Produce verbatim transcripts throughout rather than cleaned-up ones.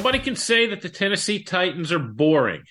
Nobody can say that the Tennessee Titans are boring.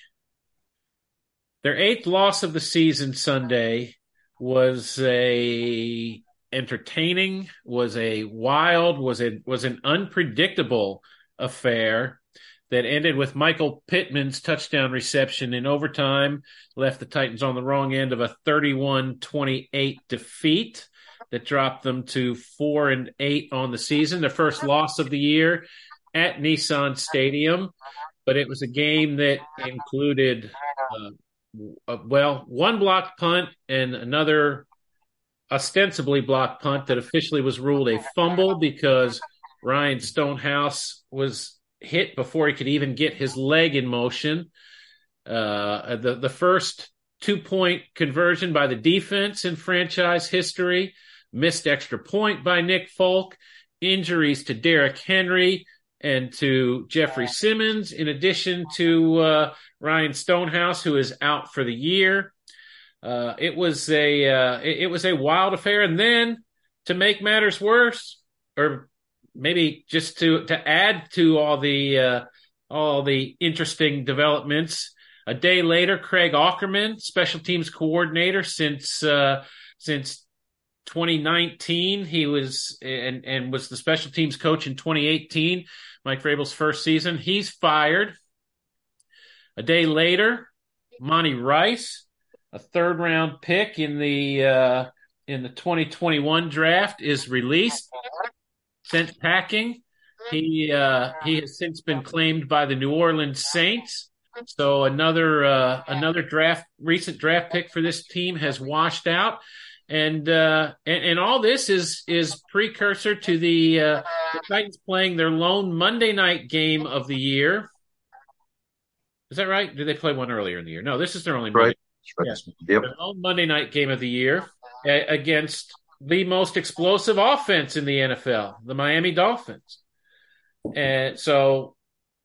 Their eighth loss of the season Sunday was a entertaining, was a wild, was a was an unpredictable affair that ended with Michael Pittman's touchdown reception in overtime, left the Titans on the wrong end of a thirty-one twenty-eight defeat that dropped them to four and eight on the season, their first loss of the year at Nissan Stadium. But it was a game that included, uh, uh, well, one blocked punt and another ostensibly blocked punt that officially was ruled a fumble because Ryan Stonehouse was hit before he could even get his leg in motion. Uh, the, the first two-point conversion by the defense in franchise history, missed extra point by Nick Folk, injuries to Derrick Henry and to Jeffrey Simmons, in addition to uh, Ryan Stonehouse, who is out for the year. Uh, it was a uh, it, it was a wild affair. And then to make matters worse, or maybe just to to add to all the uh, all the interesting developments, a day later, Craig Aukerman, special teams coordinator since uh, since twenty nineteen, he was and and was the special teams coach in twenty eighteen, Mike Vrabel's first season. He's fired. A day later, Monty Rice, a third round pick in the uh, in the twenty twenty-one draft, is released, sent packing. He uh, he has since been claimed by the New Orleans Saints. So another uh, another draft recent draft pick for this team has washed out, and uh, and, and all this is is precursor to the, uh, the Titans playing their lone Monday night game of the year. Is that right? Did they play one earlier in the year? No, this is their only Monday. Right. Yes. Yep. Their own Monday night game of the year uh, against the most explosive offense in the N F L, the Miami Dolphins. And so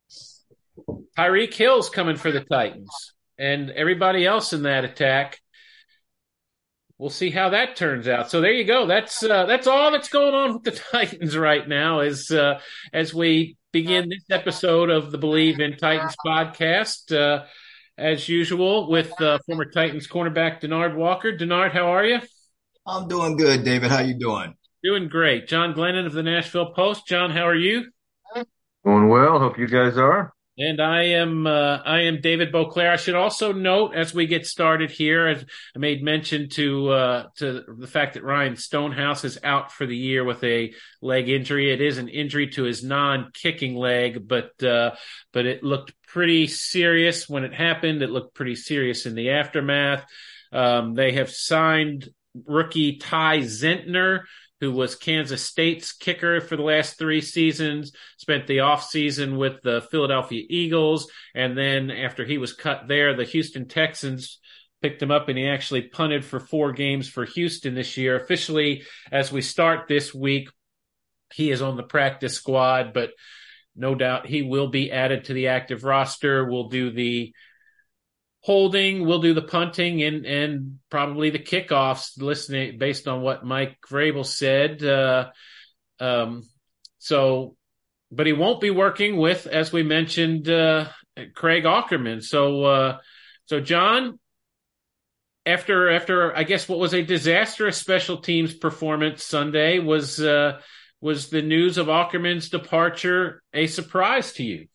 Tyreek Hill's coming for the Titans, and everybody else in that attack. We'll see how that turns out. So there you go. That's uh, that's all that's going on with the Titans right now as uh, as we begin this episode of the Believe in Titans podcast. Uh, as usual, with uh, former Titans cornerback Denard Walker. Denard, how are you? I'm doing good, David. How you doing? Doing great. John Glennon of the Nashville Post. John, how are you? Doing well. Hope you guys are. And I am uh, I am David Beauclair. I should also note, as we get started here, as I made mention to uh, to the fact that Ryan Stonehouse is out for the year with a leg injury. It is an injury to his non-kicking leg, but uh, but it looked pretty serious when it happened. It looked pretty serious in the aftermath. Um, they have signed rookie Ty Zentner, who was Kansas State's kicker for the last three seasons, spent the offseason with the Philadelphia Eagles, and then after he was cut there, the Houston Texans picked him up, and he actually punted for four games for Houston this year. Officially, as we start this week, he is on the practice squad, but no doubt he will be added to the active roster. We'll do the holding, we'll do the punting, and and probably the kickoffs, listening based on what Mike Vrabel said. Uh, um, so, but he won't be working with, as we mentioned, uh, Craig Aukerman. So, uh, so John, after after I guess what was a disastrous special teams performance Sunday, was uh, was the news of Aukerman's departure a surprise to you?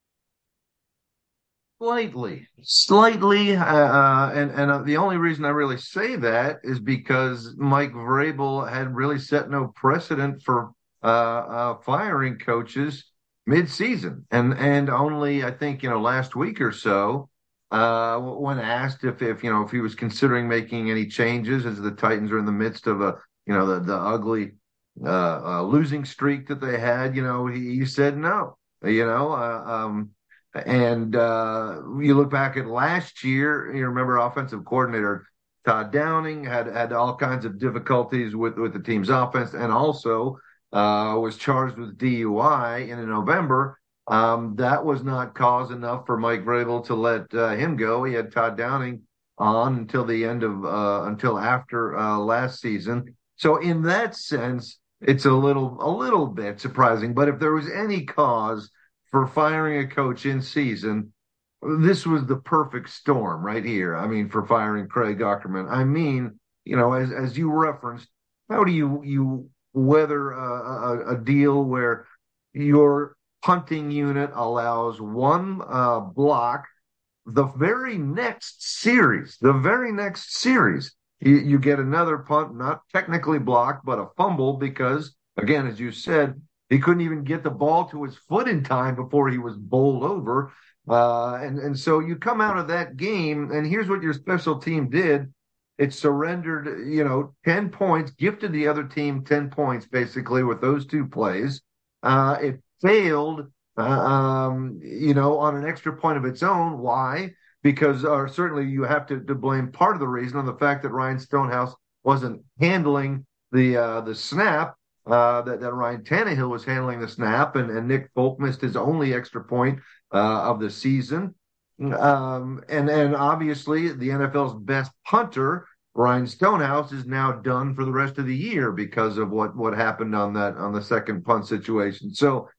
Slightly, slightly, uh, uh, and and uh, the only reason I really say that is because Mike Vrabel had really set no precedent for uh, uh, firing coaches mid-season, and and only I think you know last week or so, uh, when asked if if you know if he was considering making any changes as the Titans are in the midst of a you know the the ugly uh, uh, losing streak that they had, you know he, he said no, you know. Uh, um, And uh, you look back at last year, you remember offensive coordinator Todd Downing had had all kinds of difficulties with, with the team's offense, and also uh, was charged with D U I in November. Um, that was not cause enough for Mike Vrabel to let uh, him go. He had Todd Downing on until the end of uh, until after uh, last season. So in that sense, it's a little a little bit surprising. But if there was any cause for firing a coach in season, this was the perfect storm right here. I mean, for firing Craig Aukerman. I mean, you know, as as you referenced, how do you you weather a, a, a deal where your punting unit allows one uh, block the very next series, the very next series, you, you get another punt, not technically blocked, but a fumble because, again, as you said, he couldn't even get the ball to his foot in time before he was bowled over. Uh, and, and so you come out of that game, and here's what your special team did. It surrendered, you know, ten points, gifted the other team ten points, basically, with those two plays. Uh, it failed, uh, um, you know, on an extra point of its own. Why? Because uh, certainly you have to, to blame part of the reason on the fact that Ryan Stonehouse wasn't handling the uh, the snap, uh, that, that Ryan Tannehill was handling the snap, and, and Nick Folk missed his only extra point uh, of the season. Um, and, and obviously the N F L's best punter, Ryan Stonehouse, is now done for the rest of the year because of what, what happened on that, on the second punt situation. So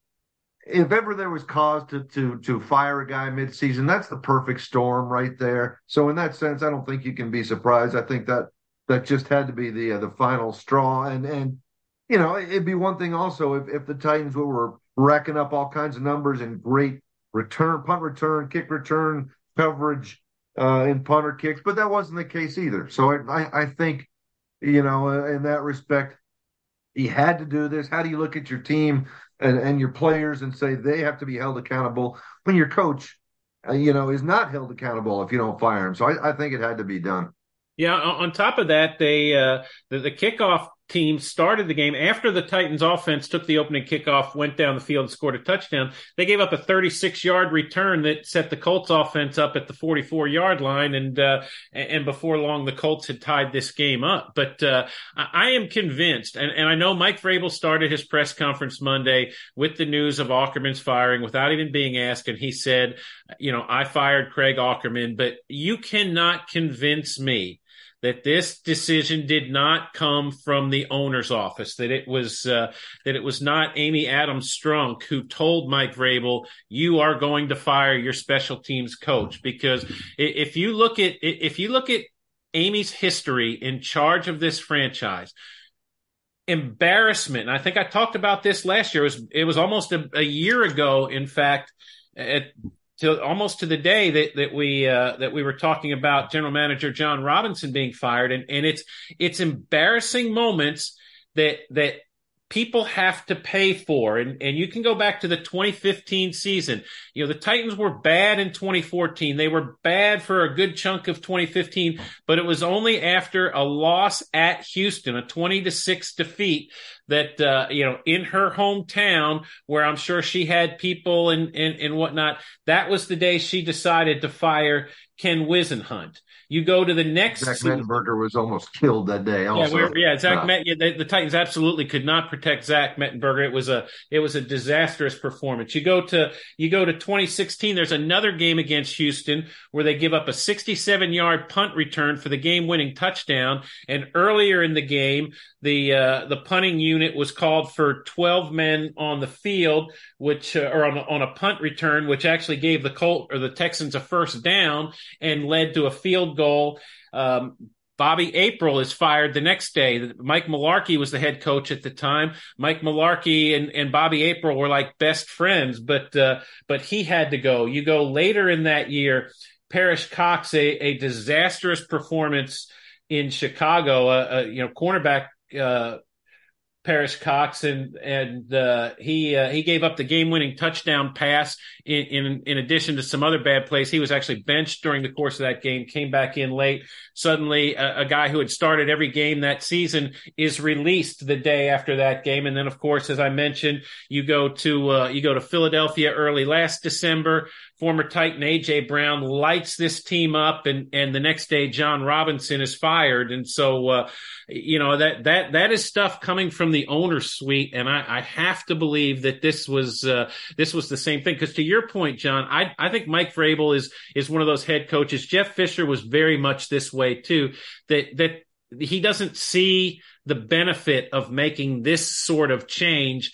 if ever there was cause to, to, to fire a guy midseason, that's the perfect storm right there. So in that sense, I don't think you can be surprised. I think that that just had to be the, uh, the final straw. And, and, you know, it'd be one thing also if, if the Titans were, were racking up all kinds of numbers and great return, punt return, kick return, coverage uh, in punter kicks, but that wasn't the case either. So I, I think, you know, uh, in that respect, he had to do this. How do you look at your team and, and your players and say they have to be held accountable when your coach, uh, you know, is not held accountable if you don't fire him? So I, I think it had to be done. Yeah. On top of that, they uh, the, the kickoff team started the game after the Titans offense took the opening kickoff, went down the field and scored a touchdown. They gave up a thirty-six yard return that set the Colts offense up at the forty-four yard line. And, uh, and before long, the Colts had tied this game up. But, uh, I am convinced, and, and I know Mike Vrabel started his press conference Monday with the news of Aukerman's firing without even being asked. And he said, you know, I fired Craig Aukerman, but you cannot convince me that this decision did not come from the owner's office, that it was uh, that it was not Amy Adams Strunk who told Mike Vrabel, you are going to fire your special teams coach. Because if you look at if you look at Amy's history in charge of this franchise, embarrassment, and I think I talked about this last year, it was, it was almost a, a year ago, in fact, at to almost to the day that, that we, uh, that we were talking about General Manager John Robinson being fired. And, and it's, it's embarrassing moments that, that people have to pay for. And, and you can go back to the twenty fifteen season. You know, the Titans were bad in twenty fourteen. They were bad for a good chunk of twenty fifteen, but it was only after a loss at Houston, a twenty to six defeat, that, uh, you know, in her hometown, where I'm sure she had people and, and, and whatnot, that was the day she decided to fire Ken Wisenhunt. You go to the next Zach season. Mettenberger was almost killed that day. Also. Yeah, we're, yeah, Zach uh, Met, yeah, the, the Titans absolutely could not protect Zach Mettenberger. It was a, it was a disastrous performance. You go to, you go to twenty sixteen. There's another game against Houston where they give up a sixty-seven yard punt return for the game-winning touchdown. And earlier in the game, the uh, the punting unit was called for twelve men on the field, which uh, or on a, on a punt return, which actually gave the Colt or the Texans a first down and led to a field goal. Um, Bobby April is fired the next day. Mike Mularkey was the head coach at the time. Mike Mularkey and, and Bobby April were like best friends, but uh, but he had to go. You go later in that year, Parrish Cox, a, a disastrous performance in Chicago, uh, uh, you know, cornerback uh, Parrish Cox, and and uh, he uh, he gave up the game-winning touchdown pass. In, in in addition to some other bad plays, he was actually benched during the course of that game. Came back in late. Suddenly, a, a guy who had started every game that season is released the day after that game. And then, of course, as I mentioned, you go to uh, you go to Philadelphia early last December. Former Titan A J Brown lights this team up, and and the next day John Robinson is fired. And so, uh, you know, that that that is stuff coming from the owner's suite, and I, I have to believe that this was uh, this was the same thing. Because to your point, John, I I think Mike Vrabel is is one of those head coaches. Jeff Fisher was very much this way too. That that he doesn't see the benefit of making this sort of change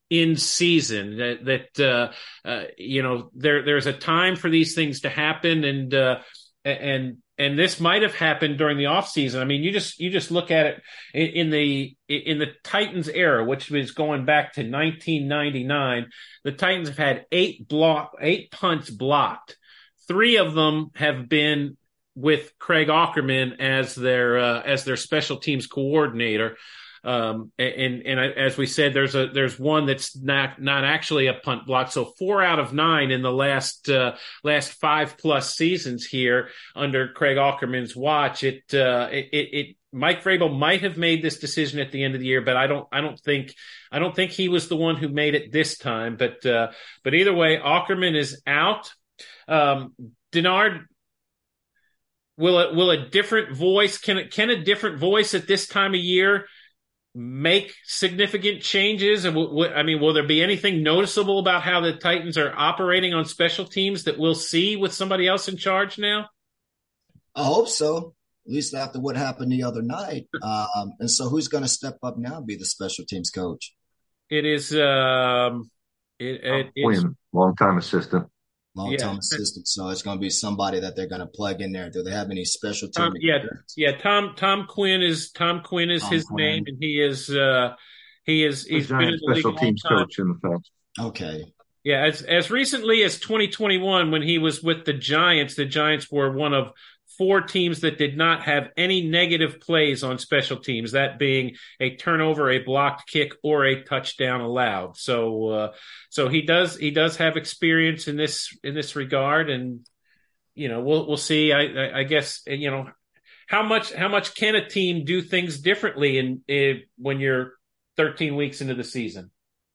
in season. That that uh, uh, you know there there's a time for these things to happen, and uh, and and this might have happened during the offseason. I mean, you just you just look at it in, in the in the Titans era, which was going back to nineteen ninety-nine. The Titans have had eight block eight punts blocked. Three of them have been with Craig Aukerman as their uh, as their special teams coordinator. Um, and, and as we said, there's a, there's one that's not, not actually a punt block. So four out of nine in the last, uh, last five plus seasons here under Craig Aukerman's watch. It, uh, it, it, Mike Vrabel might have made this decision at the end of the year, but I don't, I don't think, I don't think he was the one who made it this time. But, uh, but either way, Aukerman is out. Um, Denard, will it, will a different voice, can it, can a different voice at this time of year make significant changes? And w- w- I mean, will there be anything noticeable about how the Titans are operating on special teams that we'll see with somebody else in charge now? I hope so, at least after what happened the other night. Um, and so who's going to step up now and be the special teams coach? It is um, it, it is long-time assistant. Long-time yeah. assistant. So it's going to be somebody that they're going to plug in there. Do they have any special team? Um, yeah, yeah. Tom Tom Quinn is Tom Quinn is Tom his Quinn. name, and he is uh, he is he's been in the special league teams a long time. coach in the past. Okay. Yeah, as as recently as twenty twenty-one, when he was with the Giants, the Giants were one of four teams that did not have any negative plays on special teams, that being a turnover, a blocked kick, or a touchdown allowed. So, uh, so he does he does have experience in this in this regard, and you know we'll we'll see. I, I, I guess you know how much how much can a team do things differently in, in when you're thirteen weeks into the season?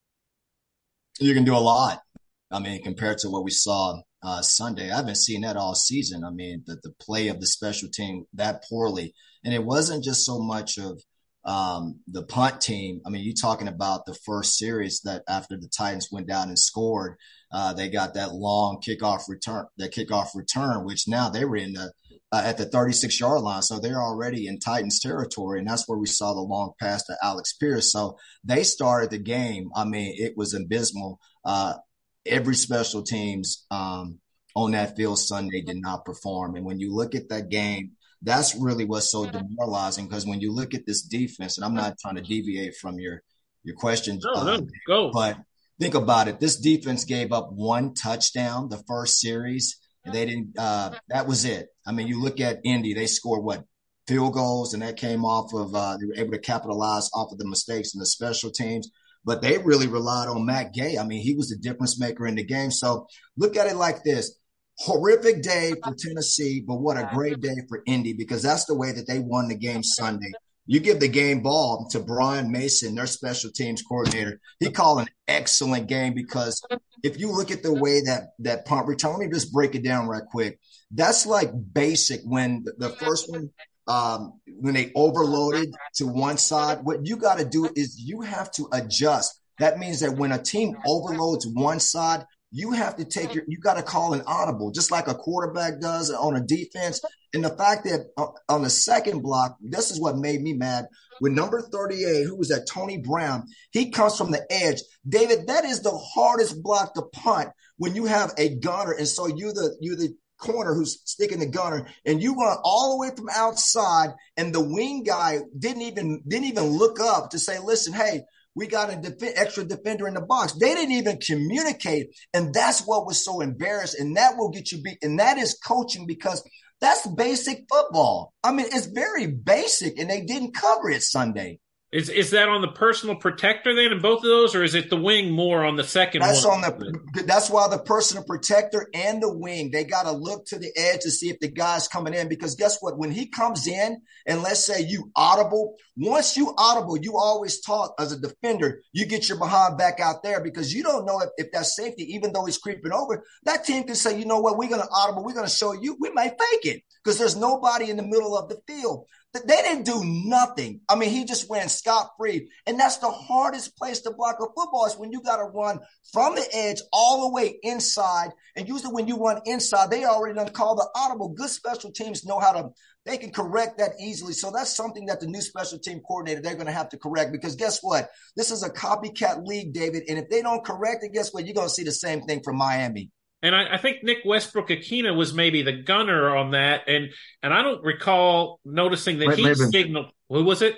You can do a lot. I mean, compared to what we saw uh, Sunday, I haven't seen that all season. I mean, the, the play of the special team that poorly. And it wasn't just so much of um, the punt team. I mean, you're talking about the first series that after the Titans went down and scored, uh, they got that long kickoff return, that kickoff return, which now they were in the uh, at the thirty-six yard line. So they're already in Titans territory. And that's where we saw the long pass to Alex Pierce. So they started the game. I mean, it was abysmal. Uh, every special teams um, on that field Sunday did not perform. And when you look at that game, that's really what's so demoralizing, because when you look at this defense, and I'm not trying to deviate from your, your question, No, uh, no, go. but think about it. This defense gave up one touchdown the first series. And they didn't uh, – that was it. I mean, you look at Indy, they scored, what, field goals, and that came off of uh, – they were able to capitalize off of the mistakes in the special teams. But they really relied on Matt Gay. I mean, he was the difference maker in the game. So look at it like this. Horrific day for Tennessee, but what a great day for Indy, because that's the way that they won the game Sunday. You give the game ball to Brian Mason, their special teams coordinator. He called an excellent game, because if you look at the way that that punt return, let me just break it down right quick. That's like basic when the, the first one, um, when they overloaded to one side, what you got to do is you have to adjust. That means that when a team overloads one side, you have to take your, you got to call an audible, just like a quarterback does on a defense. And the fact that uh, on the second block, this is what made me mad. With number thirty-eight, who was that, Tony Brown, he comes from the edge. David, that is the hardest block to punt when you have a gunner. And so you're the, you're the corner who's sticking the gunner, and you run all the way from outside, and the wing guy didn't even, didn't even look up to say, listen, hey, we got an def- extra defender in the box. They didn't even communicate. And that's what was so embarrassing. And that will get you beat. And that is coaching, because that's basic football. I mean, it's very basic, and they didn't cover it Sunday. Is is that on the personal protector then in both of those, or is it the wing more on the second That's one? on the. That's why the personal protector and the wing, they got to look to the edge to see if the guy's coming in, because guess what? When he comes in, and let's say you audible, once you audible, you always talk as a defender, you get your behind back out there, because you don't know if, if that's safety, even though he's creeping over. That team can say, you know what, we're going to audible, we're going to show you, we might fake it, because there's nobody in the middle of the field. They didn't do nothing. I mean, he just ran scot-free. And that's the hardest place to block a football is when you got to run from the edge all the way inside. And usually when you run inside, they already done call the audible. Good special teams know how to – they can correct that easily. So that's something that the new special team coordinator, they're going to have to correct because guess what? This is a copycat league, David. And if they don't correct it, guess what? You're going to see the same thing from Miami. And I, I think Nick Westbrook-Akina was maybe the gunner on that, and and I don't recall noticing that he signaled. Who was it?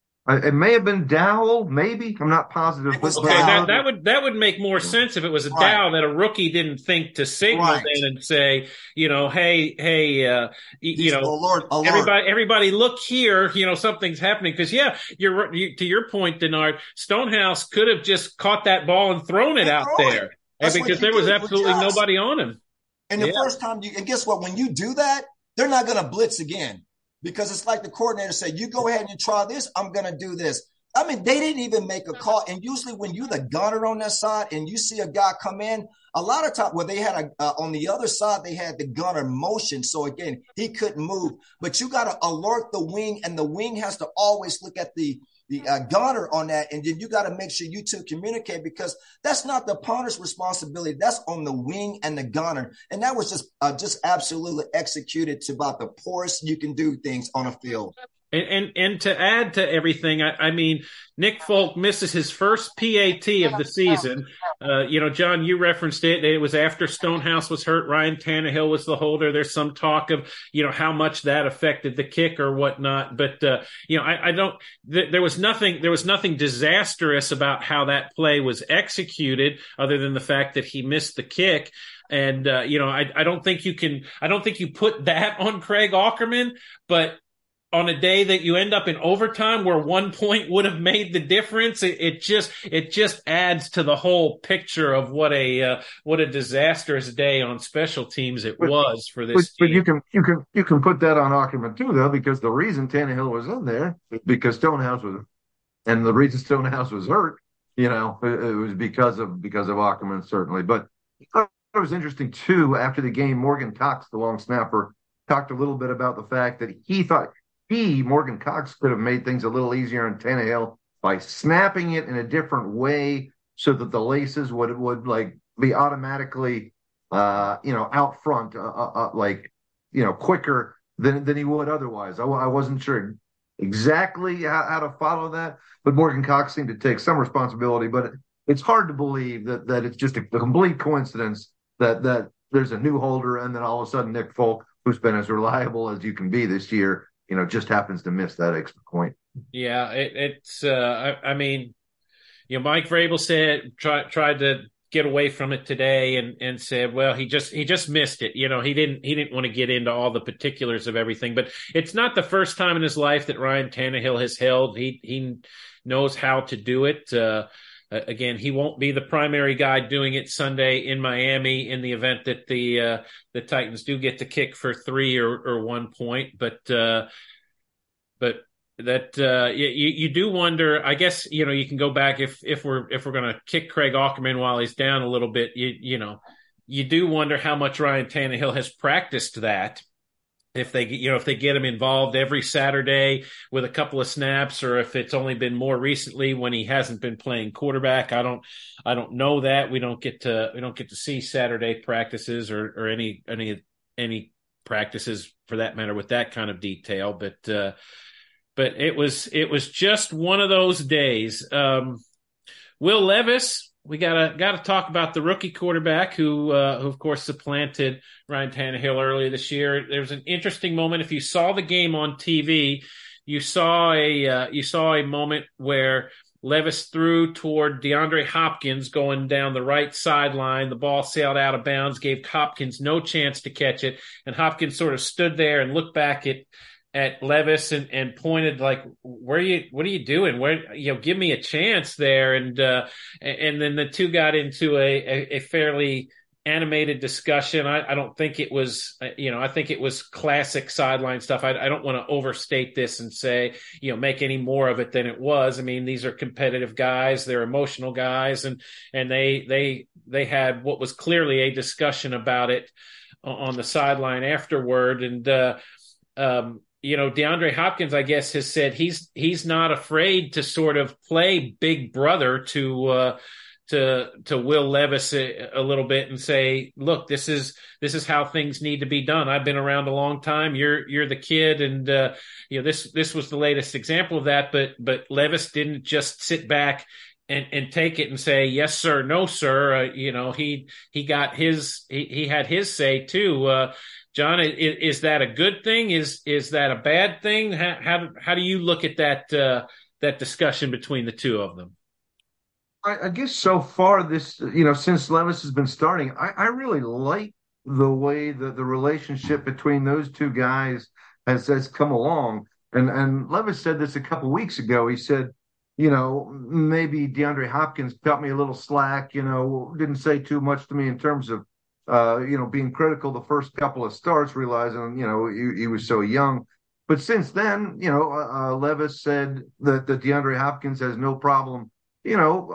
It may have been Dowell, maybe. I'm not positive. was Okay, that, that would that would make more sense if it was a Right. Dow that a rookie didn't think to signal Right. then and say, you know, hey, hey, uh, you, you know, alert, alert. everybody, everybody, look here, you know, something's happening. Because yeah, you're you, to your point, Denard, Stonehouse could have just caught that ball and thrown it And out throw it. there, That's and because what you there was do, absolutely adjust. nobody on him. And the Yeah. first time you, and guess what? When you do that, they're not going to blitz again because it's like the coordinator said, you go ahead and you try this. I'm going to do this. I mean, they didn't even make a call. And usually when you're the gunner on that side and you see a guy come in, a lot of times, well, they had a, uh, on the other side, they had the gunner motion. So again, he couldn't move, but you got to alert the wing and the wing has to always look at the, the uh, gunner on that. And then you got to make sure you two communicate because that's not the punter's responsibility. That's on the wing and the gunner. And that was just, uh, just absolutely executed to about the poorest you can do things on a field. And, and and to add to everything, I, I mean, Nick Folk misses his first P A T of the season. Uh, you know, John, you referenced it. It was after Stonehouse was hurt. Ryan Tannehill was the holder. There's some talk of, you know, how much that affected the kick or whatnot. But, uh, you know, I, I don't th- – there was nothing there was nothing disastrous about how that play was executed other than the fact that he missed the kick. And, uh, you know, I, I don't think you can – I don't think you put that on Craig Aukerman, but – on a day that you end up in overtime where one point would have made the difference, it, it just it just adds to the whole picture of what a uh, what a disastrous day on special teams it But- was for this But, team. but you can you can you can put that on Ackerman too, though, because the reason Tannehill was in there is because Stonehouse was, and the reason Stonehouse was hurt, you know, it, it was because of because of Ackerman certainly. But it was interesting too. After the game, Morgan Cox, the long snapper, talked a little bit about the fact that he thought he Morgan Cox could have made things a little easier on Tannehill by snapping it in a different way so that the laces would would like be automatically. Uh, you know, out front, uh, uh, uh, like, you know, quicker than than he would otherwise. I, I wasn't sure exactly how, how to follow that, but Morgan Cox seemed to take some responsibility. But it, it's hard to believe that that it's just a, a complete coincidence that that there's a new holder and then all of a sudden Nick Folk, who's been as reliable as you can be this year, you know, just happens to miss that extra point. Yeah, it, it's. Uh, I, I mean, you know, Mike Vrabel said try, tried to get away from it today and, and said, well, he just he just missed it. You know, he didn't he didn't want to get into all the particulars of everything. But it's not the first time in his life that Ryan Tannehill has held. He he knows how to do it. Uh, again, he won't be the primary guy doing it Sunday in Miami in the event that the uh, the Titans do get to kick for three or, or one point. But uh, but. That uh, you you do wonder. I guess you know you can go back if if we're if we're going to kick Craig Aukerman while he's down a little bit. You you know you do wonder how much Ryan Tannehill has practiced that. If they you know if they get him involved every Saturday with a couple of snaps, or if it's only been more recently when he hasn't been playing quarterback. I don't I don't know that. We don't get to we don't get to see Saturday practices or or any any any practices for that matter with that kind of detail. But uh, But it was it was just one of those days. Um, Will Levis, we gotta gotta talk about the rookie quarterback who, uh, who of course supplanted Ryan Tannehill earlier this year. There was an interesting moment. If you saw the game on T V, you saw a uh, you saw a moment where Levis threw toward DeAndre Hopkins going down the right sideline. The ball sailed out of bounds, gave Hopkins no chance to catch it, and Hopkins sort of stood there and looked back at. at Levis and, and pointed like, where are you, what are you doing? Where, you know, give me a chance there. And, uh, and then the two got into a, a, a fairly animated discussion. I, I don't think it was, you know, I think it was classic sideline stuff. I, I don't want to overstate this and say, you know, make any more of it than it was. I mean, these are competitive guys. They're emotional guys. And, and they, they, they had what was clearly a discussion about it on the sideline afterward. And, uh, um, you know, DeAndre Hopkins, I guess, has said he's he's not afraid to sort of play big brother to uh, to to Will Levis a, a little bit and say, look, this is this is how things need to be done. I've been around a long time. You're you're the kid, and uh, you know this this was the latest example of that. But but Levis didn't just sit back and and take it and say yes sir, no sir. Uh, you know he he got his he, he had his say too. Uh, John, is, is that a good thing? Is is that a bad thing? How how, how do you look at that uh, that discussion between the two of them? I, I guess so far this, you know, since Levis has been starting, I, I really like the way that the relationship between those two guys has has come along. And and Levis said this a couple weeks ago. He said, you know, maybe DeAndre Hopkins cut me a little slack, you know, didn't say too much to me in terms of uh, you know, being critical the first couple of starts, realizing, you know, he, he was so young. But since then, you know, uh, uh, Levis said that, that DeAndre Hopkins has no problem, you know,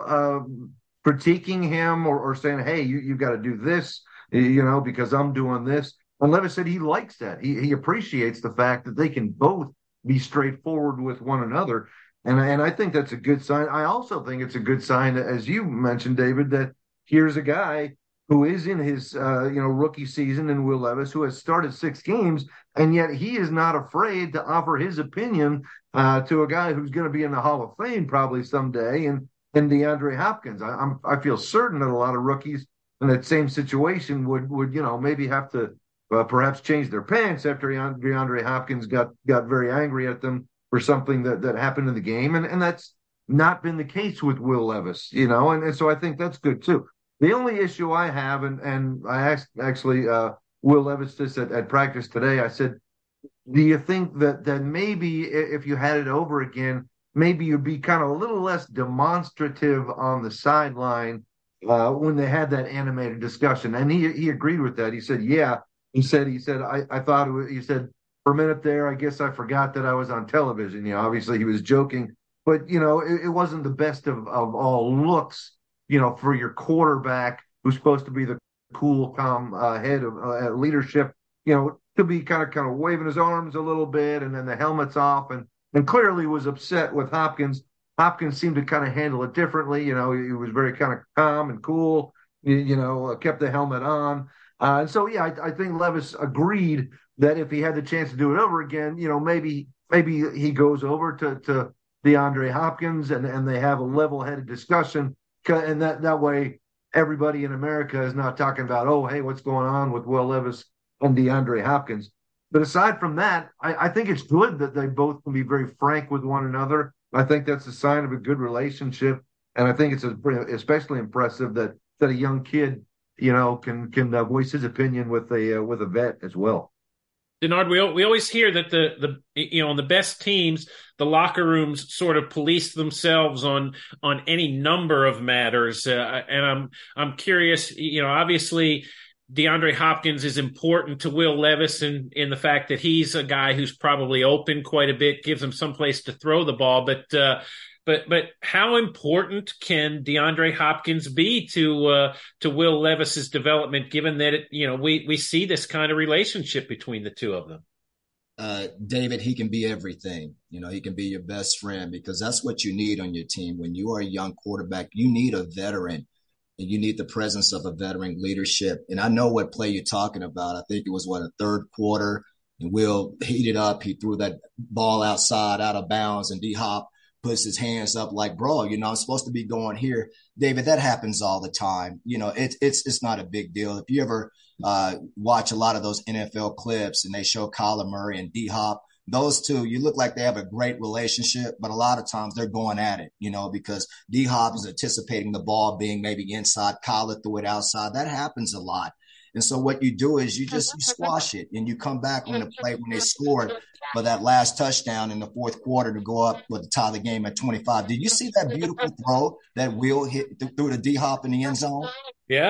uh, critiquing him or, or saying, hey, you, you got to do this, you know, because I'm doing this. And Levis said he likes that. He, he appreciates the fact that they can both be straightforward with one another. And, and I think that's a good sign. I also think it's a good sign, as you mentioned, David, that here's a guy who is in his uh, you know rookie season in Will Levis, who has started six games, and yet he is not afraid to offer his opinion uh, to a guy who's going to be in the Hall of Fame probably someday, and and DeAndre Hopkins. I, I'm I feel certain that a lot of rookies in that same situation would would you know maybe have to uh, perhaps change their pants after DeAndre Hopkins got got very angry at them for something that that happened in the game, and and that's not been the case with Will Levis, you know, and, and so I think that's good too. The only issue I have, and, and I asked actually uh, Will Levis this at, at practice today, I said, do you think that, that maybe if you had it over again, maybe you'd be kind of a little less demonstrative on the sideline uh, when they had that animated discussion? And he he agreed with that. He said, yeah. He said, he said, I, I thought, it was, he said, for a minute there, I guess I forgot that I was on television. You know, obviously he was joking, but, you know, it, it wasn't the best of, of all looks, you know, for your quarterback who's supposed to be the cool, calm uh, head of uh, leadership, you know, to be kind of kind of waving his arms a little bit, and then the helmet's off, and and clearly was upset with Hopkins. Hopkins seemed to kind of handle it differently. You know, he was very kind of calm and cool. You, you know, uh, kept the helmet on, uh, and so yeah, I, I think Levis agreed that if he had the chance to do it over again, you know, maybe maybe he goes over to to DeAndre Hopkins and and they have a level-headed discussion. And that, that way, everybody in America is not talking about, oh, hey, what's going on with Will Levis and DeAndre Hopkins. But aside from that, I, I think it's good that they both can be very frank with one another. I think that's a sign of a good relationship. And I think it's a, especially impressive that that a young kid, you know, can can uh, voice his opinion with a uh, with a vet as well. Denard, we we always hear that the the you know on the best teams, the locker rooms sort of police themselves on on any number of matters, uh, and I'm I'm curious. You know, obviously, DeAndre Hopkins is important to Will Levis in in the fact that he's a guy who's probably open quite a bit, gives him some place to throw the ball, but. Uh, But but how important can DeAndre Hopkins be to uh, to Will Levis's development, given that it, you know we we see this kind of relationship between the two of them? Uh, David, he can be everything. You know, he can be your best friend, because that's what you need on your team. When you are a young quarterback, you need a veteran, and you need the presence of a veteran leadership. And I know what play you're talking about. I think it was what a third quarter, and Will heated up. He threw that ball outside, out of bounds, and D Hop puts his hands up like, bro, you know, I'm supposed to be going here. David, that happens all the time. You know, it's it's it's not a big deal. If you ever uh, watch a lot of those N F L clips and they show Kyler Murray and D-Hop, those two, you look like they have a great relationship, but a lot of times they're going at it, you know, because D-Hop is anticipating the ball being maybe inside, Kyler threw it outside. That happens a lot. And so what you do is you just you squash it, and you come back on the play when they scored for that last touchdown in the fourth quarter to go up with the tie of the game at twenty-five. Did you see that beautiful throw that Will hit through the D-Hop in the end zone? Yeah.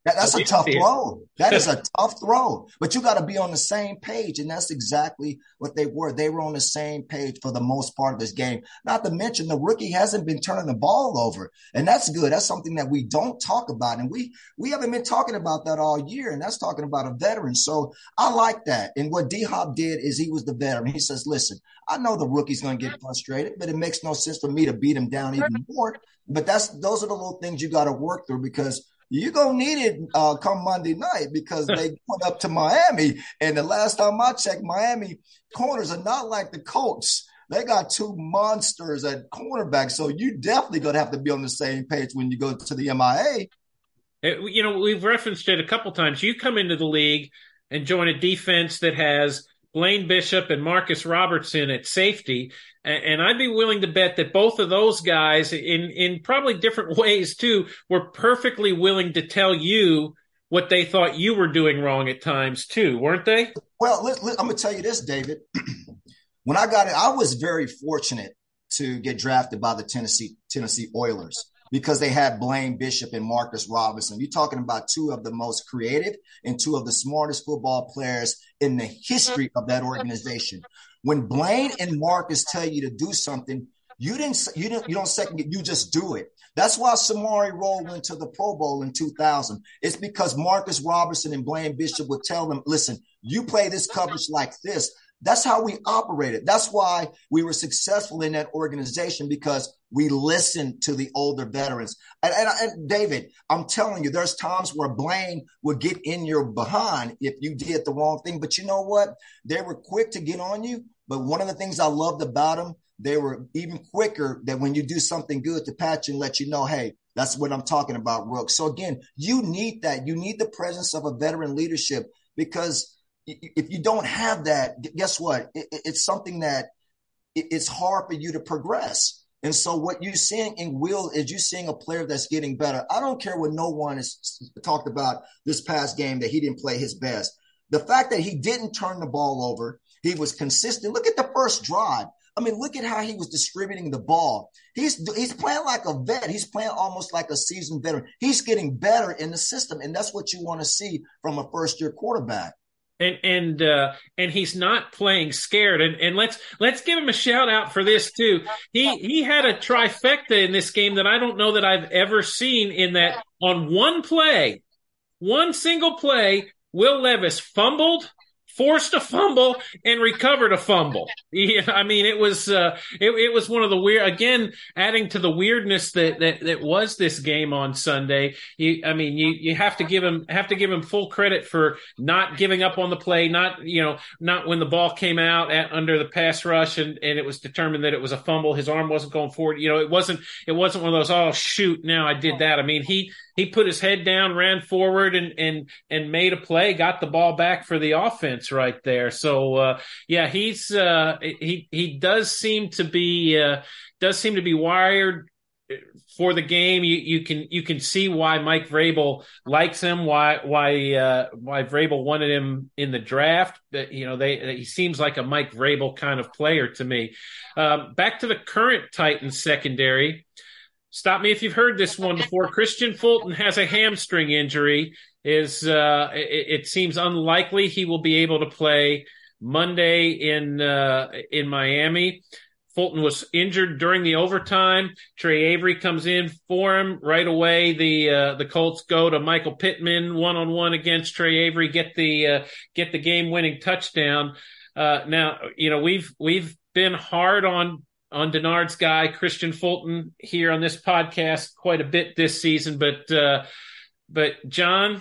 That, that's a tough throw. That is a tough throw. But you got to be on the same page, and that's exactly what they were. They were on the same page for the most part of this game. Not to mention the rookie hasn't been turning the ball over, and that's good. That's something that we don't talk about, and we we haven't been talking about that all year, and that's talking about a veteran. So I like that. And what D-Hop did is he was the veteran. He says, listen, I know the rookie's going to get frustrated, but it makes no sense for me to beat him down even more. But that's those are the little things you got to work through, because you're going to need it uh, come Monday night, because they went up to Miami. And the last time I checked, Miami corners are not like the Colts. They got two monsters at cornerback. So you definitely going to have to be on the same page when you go to the M I A. It, you know, we've referenced it a couple times. You come into the league and join a defense that has Blaine Bishop and Marcus Robertson at safety. And I'd be willing to bet that both of those guys, in, in probably different ways too, were perfectly willing to tell you what they thought you were doing wrong at times too, weren't they? Well, let, let, I'm going to tell you this, David. When I got it, I was very fortunate to get drafted by the Tennessee Tennessee Oilers, because they had Blaine Bishop and Marcus Robinson. You're talking about two of the most creative and two of the smartest football players in the history of that organization. When Blaine and Marcus tell you to do something, you didn't, you didn't, you don't second it, you just do it. That's why Samari Rolle went to the Pro Bowl in two thousand. It's because Marcus Robinson and Blaine Bishop would tell them, listen, you play this coverage like this. That's how we operated. That's why we were successful in that organization, because we listened to the older veterans. And, and, and David, I'm telling you, there's times where Blaine would get in your behind if you did the wrong thing. But you know what? They were quick to get on you. But one of the things I loved about them, they were even quicker that when you do something good to pat you and let you know, hey, that's what I'm talking about, Rook. So again, you need that. You need the presence of a veteran leadership, because if you don't have that, guess what? It, it's something that it, it's hard for you to progress. And so what you're seeing in Will is you're seeing a player that's getting better. I don't care what no one has talked about this past game, that he didn't play his best. The fact that he didn't turn the ball over, he was consistent. Look at the first drive. I mean, look at how he was distributing the ball. He's he's playing like a vet. He's playing almost like a seasoned veteran. He's getting better in the system, and that's what you want to see from a first-year quarterback. And and uh, and he's not playing scared. And and let's let's give him a shout out for this too. He he had a trifecta in this game that I don't know that I've ever seen. In that, on one play, one single play, Will Levis fumbled, forced a fumble, and recovered a fumble. Yeah, I mean, it was uh, it, it was one of the weird, again, adding to the weirdness that, that, that was this game on Sunday. You, I mean, you, you have to give him have to give him full credit for not giving up on the play, not you know not when the ball came out at, under the pass rush and, and it was determined that it was a fumble. His arm wasn't going forward. You know, it wasn't it wasn't one of those, oh shoot, now I did that. I mean, he. He put his head down, ran forward, and and and made a play, got the ball back for the offense right there. So uh, yeah, he's uh, he he does seem to be uh, does seem to be wired for the game. You you can you can see why Mike Vrabel likes him, why why uh, why Vrabel wanted him in the draft. You know, they he seems like a Mike Vrabel kind of player to me. Um, back to the current Titans secondary. Stop me if you've heard this one before. Christian Fulton has a hamstring injury. Is uh, it, it seems unlikely he will be able to play Monday in uh, in Miami. Fulton was injured during the overtime. Trey Avery comes in for him right away. The uh, the Colts go to Michael Pittman one on one against Trey Avery, get the uh, get the game winning touchdown. Uh, now you know we've we've been hard on. on Denard's guy, Christian Fulton, here on this podcast quite a bit this season. But, uh, but John,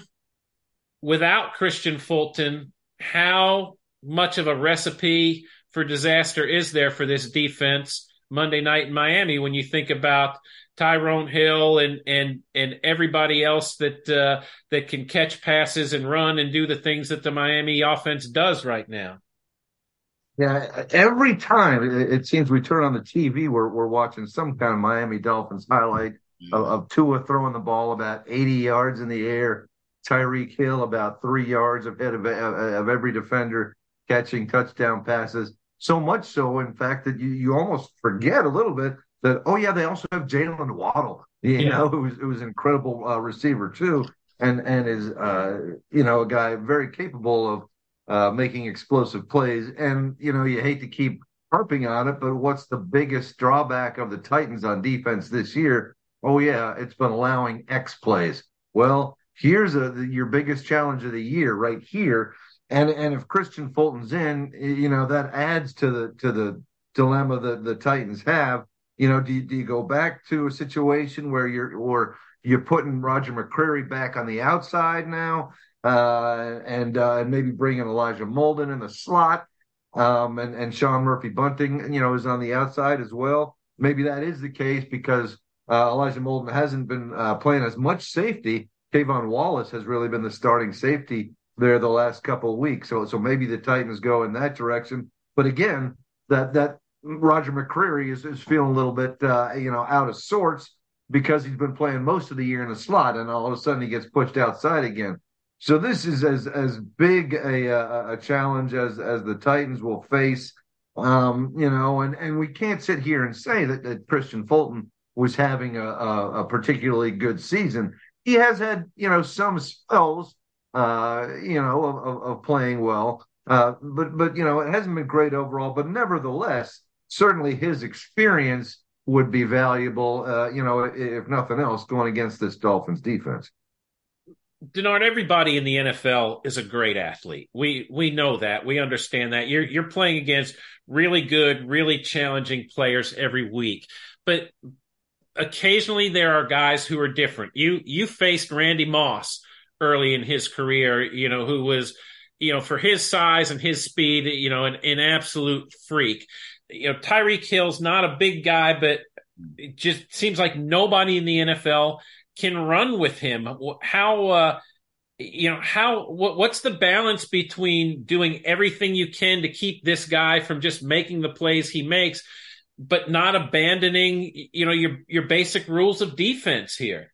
without Christian Fulton, how much of a recipe for disaster is there for this defense Monday night in Miami when you think about Tyrone Hill and, and, and everybody else that, uh, that can catch passes and run and do the things that the Miami offense does right now? Yeah, every time it seems we turn on the T V, we're we're watching some kind of Miami Dolphins highlight of, of Tua throwing the ball about eighty yards in the air, Tyreek Hill about three yards ahead of, of, of every defender catching touchdown passes. So much so, in fact, that you, you almost forget a little bit that, oh, yeah, they also have Jalen Waddle, you yeah. know, who was, who was an incredible uh, receiver, too. and and is uh, you know a guy very capable of uh, making explosive plays. And you know you hate to keep harping on it, but what's the biggest drawback of the Titans on defense this year? Oh yeah, it's been allowing X plays. Well, here's a, the, your biggest challenge of the year right here. And and if Kristian Fulton's in, you know that adds to the to the dilemma that the Titans have. You know, do you, do you go back to a situation where you're or you're putting Roger McCreary back on the outside now, uh, and uh, and maybe bringing Elijah Molden in the slot, um, and and Sean Murphy Bunting, you know, is on the outside as well. Maybe that is the case because uh, Elijah Molden hasn't been uh, playing as much safety. Kayvon Wallace has really been the starting safety there the last couple of weeks. So so maybe the Titans go in that direction. But again, that that Roger McCreary is, is feeling a little bit uh, you know out of sorts because he's been playing most of the year in the slot, and all of a sudden he gets pushed outside again. So this is as as big a a, a challenge as as the Titans will face. Um, you know, and and we can't sit here and say that, that Kristian Fulton was having a, a, a particularly good season. He has had you know some spells. Uh, you know, of, of playing well. Uh, but, but, you know, it hasn't been great overall. But nevertheless, certainly his experience would be valuable, uh, you know, if nothing else, going against this Dolphins defense. Denard, everybody in the N F L is a great athlete. We we know that. We understand that. You're you're playing against really good, really challenging players every week. But occasionally there are guys who are different. You you faced Randy Moss early in his career, you know, who was, you know, for his size and his speed, you know, an, an absolute freak. You know, Tyreek Hill's not a big guy, but it just seems like nobody in the N F L can run with him. How, uh, you know, how, what, what's the balance between doing everything you can to keep this guy from just making the plays he makes, but not abandoning, you know, your, your basic rules of defense here?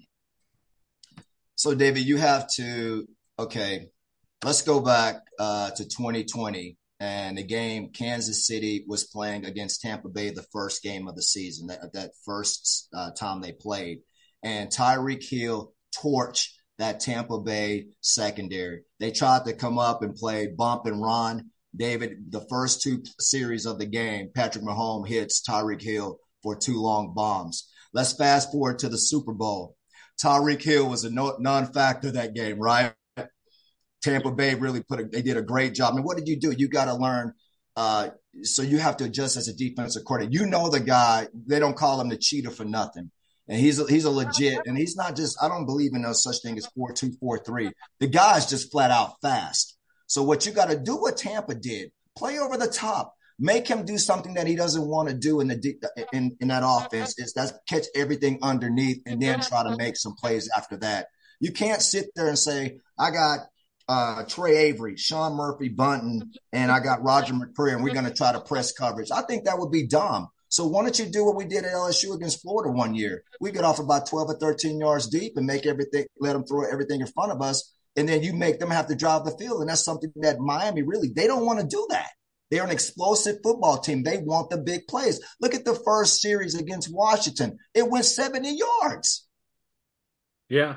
So, David, you have to, okay, let's go back uh, to twenty twenty and the game Kansas City was playing against Tampa Bay, the first game of the season, that, that first uh, time they played. And Tyreek Hill torched that Tampa Bay secondary. They tried to come up and play bump and run. David, the first two series of the game, Patrick Mahomes hits Tyreek Hill for two long bombs. Let's fast forward to the Super Bowl. Tyreek Hill was a non-factor that game, right? Tampa Bay really put a, they did a great job. I mean, what did you do? You got to learn. Uh, so you have to adjust as a defensive coordinator. You know the guy. They don't call him the cheater for nothing. And he's a, he's a legit, and he's not just, I don't believe in no such thing as four two, four three. The guy's just flat out fast. So what you got to do what Tampa did, play over the top. Make him do something that he doesn't want to do in the in, in that offense is that's catch everything underneath and then try to make some plays after that. You can't sit there and say, I got uh, Trey Avery, Sean Murphy Bunting, and I got Roger McCreary, and we're going to try to press coverage. I think that would be dumb. So why don't you do what we did at L S U against Florida one year? We get off about twelve or thirteen yards deep and make everything, let them throw everything in front of us, and then you make them have to drive the field. And that's something that Miami really, they don't want to do that. They're an explosive football team. They want the big plays. Look at the first series against Washington. It went seventy yards. Yeah.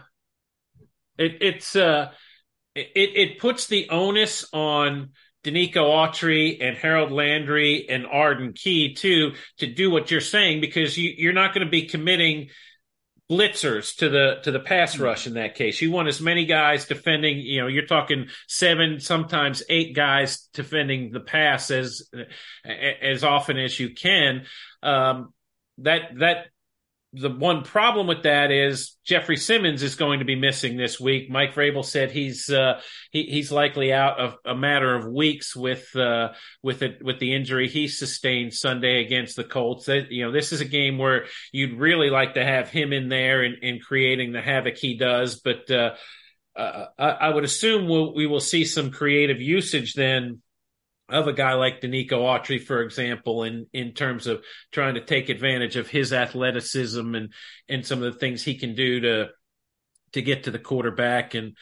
It, it's uh, it, it puts the onus on Denico Autry and Harold Landry and Arden Key, too, to do what you're saying, because you, you're not going to be committing blitzers to the to the pass rush in that case. You want as many guys defending, you know, you're talking seven, sometimes eight guys defending the pass as as often as you can. Um, that that the one problem with that is Jeffrey Simmons is going to be missing this week. Mike Vrabel said he's uh, he, he's likely out of a matter of weeks with uh, with it with the injury he sustained Sunday against the Colts. That, you know, this is a game where you'd really like to have him in there and, and creating the havoc he does. But uh, uh, I, I would assume we'll, we will see some creative usage then of a guy like Denico Autry, for example, in, in terms of trying to take advantage of his athleticism and, and some of the things he can do to to get to the quarterback. And,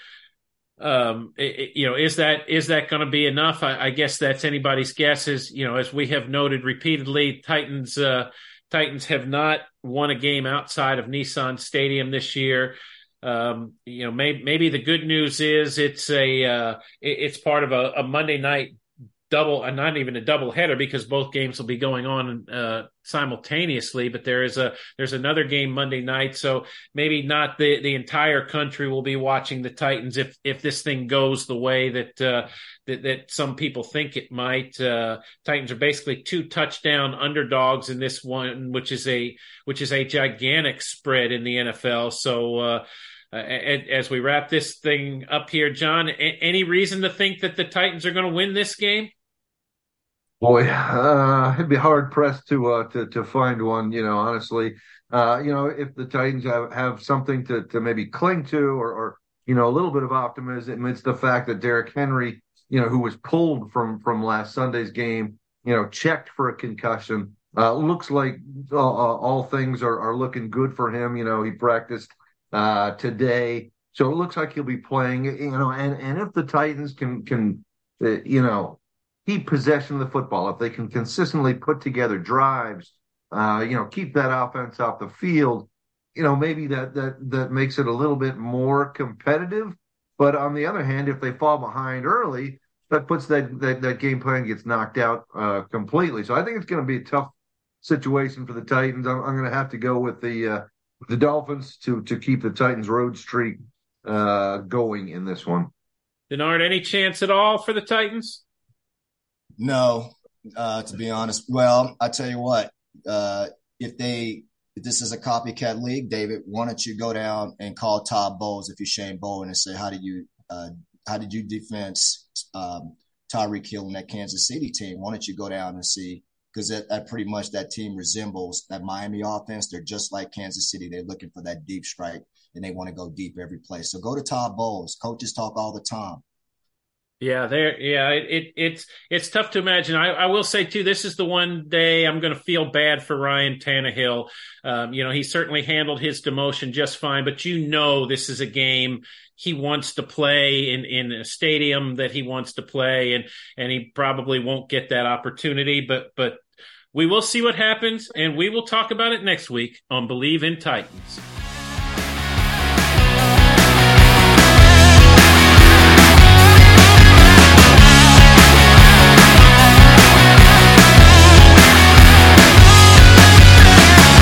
um, it, it, you know, is that is that going to be enough? I, I guess that's anybody's guess. Is, you know, as we have noted repeatedly, Titans uh, Titans have not won a game outside of Nissan Stadium this year. Um, you know, maybe, maybe the good news is it's a uh, it, it's part of a, a Monday night double, and not even a double header because both games will be going on uh, simultaneously. But there is a there's another game Monday night, so maybe not the the entire country will be watching the Titans if if this thing goes the way that uh, that, that some people think it might. Uh, Titans are basically two touchdown underdogs in this one, which is a which is a gigantic spread in the N F L. So. Uh, Uh, as we wrap this thing up here, John, any reason to think that the Titans are going to win this game? Boy, uh, it'd be hard pressed to uh, to to find one. You know, honestly, uh, you know, if the Titans have, have something to to maybe cling to, or, or you know, a little bit of optimism, it's the fact that Derrick Henry, you know, who was pulled from from last Sunday's game, you know, checked for a concussion. Uh, looks like uh, all things are are looking good for him. You know, he practiced uh, today, so it looks like he'll be playing. You know, and and if the Titans can can, uh, you know. keep possession of the football, if they can consistently put together drives, uh, you know, keep that offense off the field, you know, maybe that that that makes it a little bit more competitive. But on the other hand, if they fall behind early, that puts that that, that game plan gets knocked out uh, completely. So I think it's going to be a tough situation for the Titans. I'm, I'm going to have to go with the uh, the Dolphins to to keep the Titans road streak uh, going in this one. Denard, any chance at all for the Titans? No, uh, to be honest. Well, I tell you what, uh, if they, if this is a copycat league, David, why don't you go down and call Todd Bowles if you're Shane Bowen and say, how did you, uh, how did you defense um, Tyreek Hill and that Kansas City team? Why don't you go down and see? Because that, that pretty much that team resembles that Miami offense. They're just like Kansas City. They're looking for that deep strike and they want to go deep every play. So go to Todd Bowles. Coaches talk all the time. Yeah, there. Yeah, it, it it's it's tough to imagine. I, I will say too, this is the one day I'm going to feel bad for Ryan Tannehill. Um, you know, he certainly handled his demotion just fine, but you know, this is a game he wants to play in in a stadium that he wants to play, and and he probably won't get that opportunity. But but we will see what happens, and we will talk about it next week on Believe in Titans.